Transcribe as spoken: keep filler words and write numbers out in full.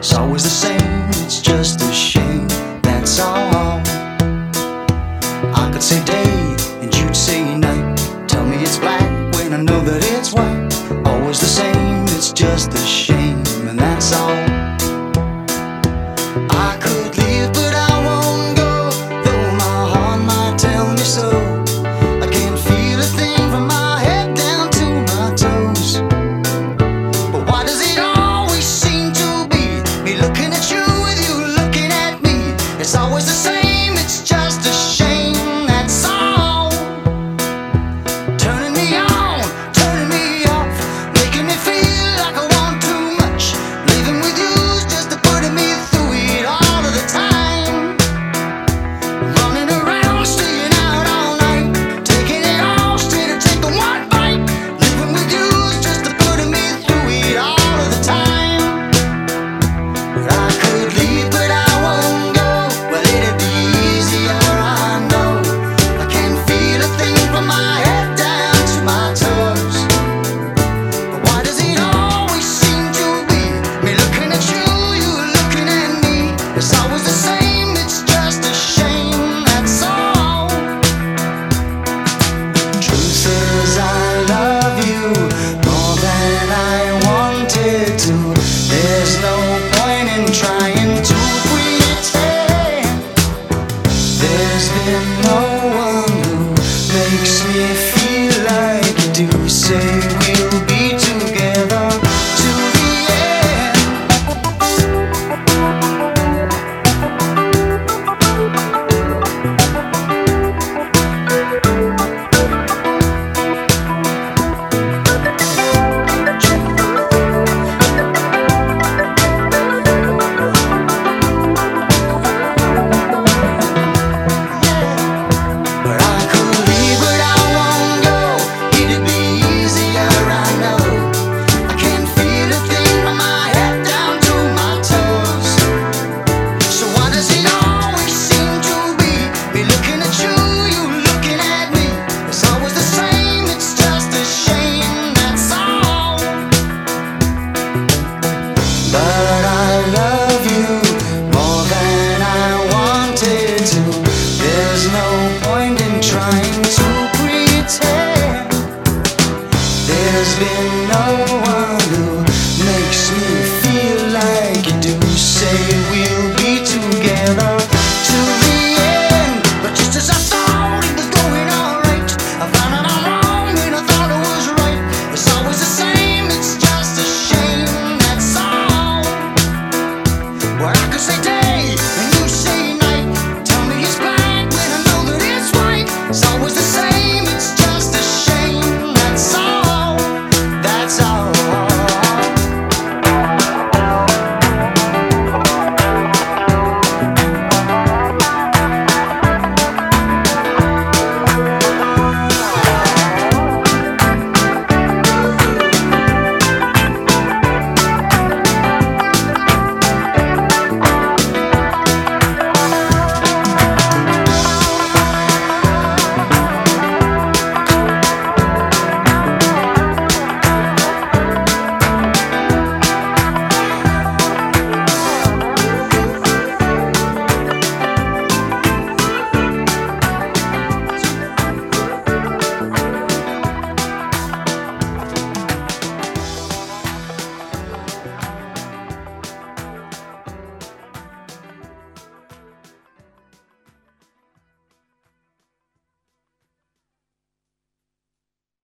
It's always the same, it's just a shame, that's all. I could say day and you'd say night. Tell me it's black when I know that it's white. Always the same, it's just a shame, and that's all. I could leave but I won't go, though my heart might tell me so. I can't feel a thing from my head down to my toes. But why does it always seem to be me looking at you with you looking at me? It's always the same, it's just a shame, that's all. Turning me on, turning me off, making me feel like I want too much. Leaving with you's just a putting me through it all of the time. Running around, staying out all night, taking it all instead of taking one bite. Living with you's just a putting me through it all of the time. But I could leave but I won't go. Well, it'd be easier, I know. I can't feel a thing from my head down to my toes. But why does it always seem to be me looking at you, you looking at me? It's always the same, it's just a shame, that's all. Truth is I love you more than I wanted to. There's no point in trying to pretend. There's been no one who makes me feel like you do. Say we'll be together to the end. But I could leave but I won't go. It'd be easier, I know. I can't feel a thing from my head down to my toes. So why does it always seem to be me looking at you, you looking at me? It's always the same, it's just a shame, that's all. But